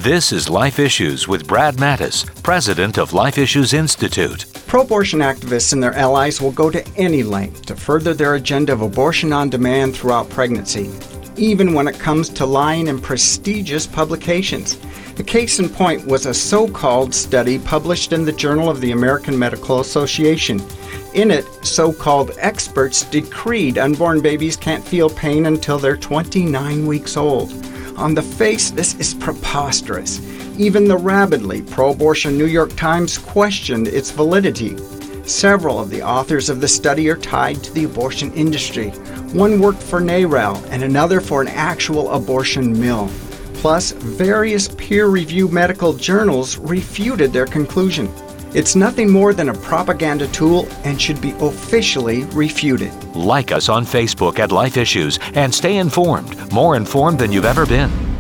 This is Life Issues with Brad Mattis, president of Life Issues Institute. Pro-abortion activists and their allies will go to any length to further their agenda of abortion on demand throughout pregnancy, even when it comes to lying in prestigious publications. The case in point was a so-called study published in the Journal of the American Medical Association. In it, so-called experts decreed unborn babies can't feel pain until they're 29 weeks old. On the face, this is preposterous. Even the rabidly pro-abortion New York Times questioned its validity. Several of the authors of the study are tied to the abortion industry. One worked for NARAL and another for an actual abortion mill. Plus, various peer-reviewed medical journals refuted their conclusion. It's nothing more than a propaganda tool and should be officially refuted. Like us on Facebook at Life Issues and stay informed, more informed than you've ever been.